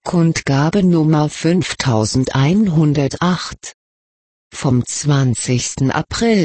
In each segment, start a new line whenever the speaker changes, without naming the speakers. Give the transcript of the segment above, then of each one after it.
Kundgabe Nummer 5108 vom 20. April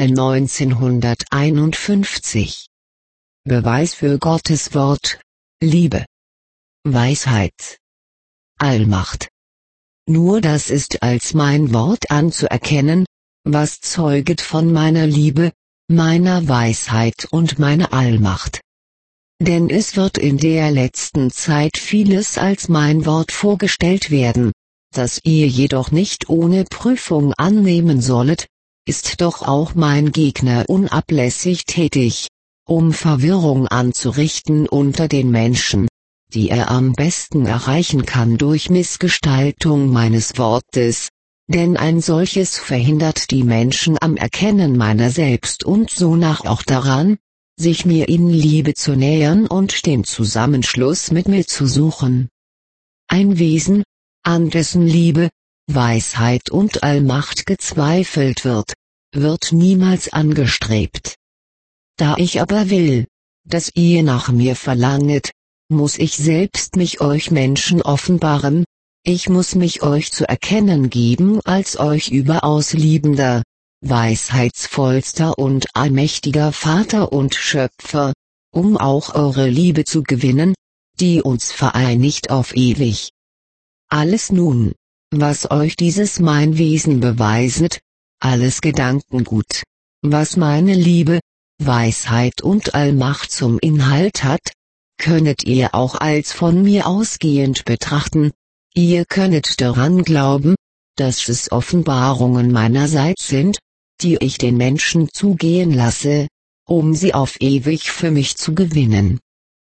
1951. Beweis für Gottes Wort, Liebe, Weisheit, Allmacht. Nur das ist als mein Wort anzuerkennen, was zeuget von meiner Liebe, meiner Weisheit und meiner Allmacht. Denn es wird in der letzten Zeit vieles als mein Wort vorgestellt werden, das ihr jedoch nicht ohne Prüfung annehmen sollet, ist doch auch mein Gegner unablässig tätig, um Verwirrung anzurichten unter den Menschen, die er am besten erreichen kann durch Missgestaltung meines Wortes, denn ein solches verhindert die Menschen am Erkennen meiner selbst und sonach auch daran, sich mir in Liebe zu nähern und den Zusammenschluss mit mir zu suchen. Ein Wesen, an dessen Liebe, Weisheit und Allmacht gezweifelt wird, wird niemals angestrebt. Da ich aber will, dass ihr nach mir verlanget, muss ich selbst mich euch Menschen offenbaren, ich muss mich euch zu erkennen geben als euch überaus liebender, weisheitsvollster und allmächtiger Vater und Schöpfer, um auch eure Liebe zu gewinnen, die uns vereinigt auf ewig. Alles nun, was euch dieses mein Wesen beweiset, alles Gedankengut, was meine Liebe, Weisheit und Allmacht zum Inhalt hat, könnet ihr auch als von mir ausgehend betrachten, ihr könnet daran glauben, dass es Offenbarungen meinerseits sind, die ich den Menschen zugehen lasse, um sie auf ewig für mich zu gewinnen.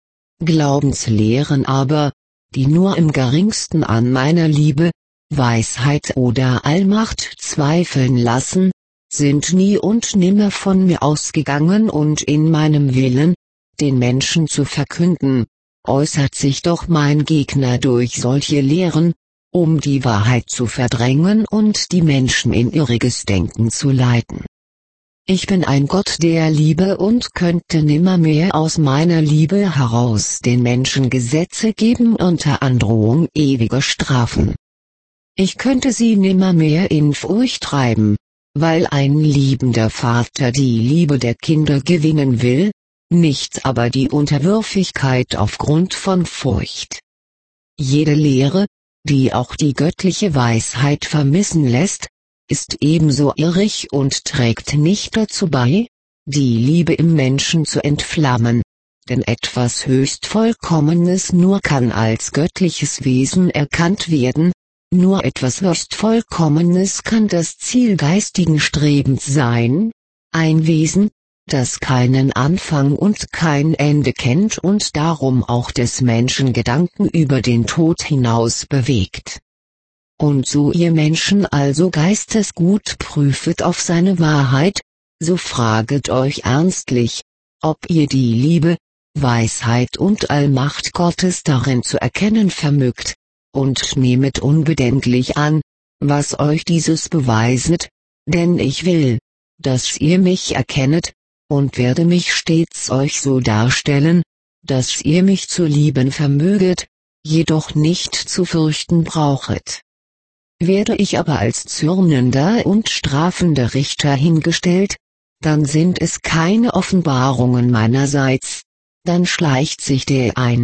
Glaubenslehren aber, die nur im geringsten an meiner Liebe, Weisheit oder Allmacht zweifeln lassen, sind nie und nimmer von mir ausgegangen und in meinem Willen, den Menschen zu verkünden, äußert sich doch mein Gegner durch solche Lehren, um die Wahrheit zu verdrängen und die Menschen in irriges Denken zu leiten. Ich bin ein Gott der Liebe und könnte nimmermehr aus meiner Liebe heraus den Menschen Gesetze geben unter Androhung ewiger Strafen. Ich könnte sie nimmermehr in Furcht treiben, weil ein liebender Vater die Liebe der Kinder gewinnen will, nicht aber die Unterwürfigkeit aufgrund von Furcht. Jede Lehre, die auch die göttliche Weisheit vermissen lässt, ist ebenso irrig und trägt nicht dazu bei, die Liebe im Menschen zu entflammen, denn etwas höchst Vollkommenes nur kann als göttliches Wesen erkannt werden, nur etwas höchst Vollkommenes kann das Ziel geistigen Strebens sein, ein Wesen, das keinen Anfang und kein Ende kennt und darum auch des Menschen Gedanken über den Tod hinaus bewegt. Und so ihr Menschen also geistesgut prüfet auf seine Wahrheit, so fraget euch ernstlich, ob ihr die Liebe, Weisheit und Allmacht Gottes darin zu erkennen vermögt, und nehmet unbedenklich an, was euch dieses beweiset, denn ich will, dass ihr mich erkennet, und werde mich stets euch so darstellen, dass ihr mich zu lieben vermöget, jedoch nicht zu fürchten brauchet. Werde ich aber als zürnender und strafender Richter hingestellt, dann sind es keine Offenbarungen meinerseits, dann schleicht sich der ein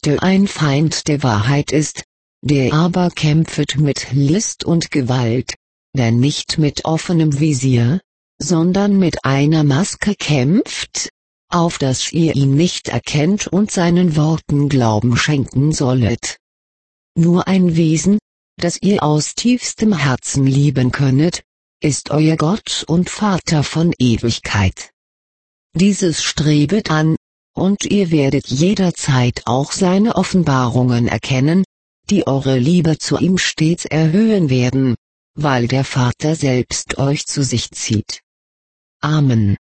Feind der Wahrheit ist, der aber kämpfet mit List und Gewalt, der nicht mit offenem Visier, sondern mit einer Maske kämpft, auf dass ihr ihn nicht erkennt und seinen Worten Glauben schenken sollet. Nur ein Wesen, das ihr aus tiefstem Herzen lieben könnet, ist euer Gott und Vater von Ewigkeit. Dieses strebet an, und ihr werdet jederzeit auch seine Offenbarungen erkennen, die eure Liebe zu ihm stets erhöhen werden, weil der Vater selbst euch zu sich zieht. Amen.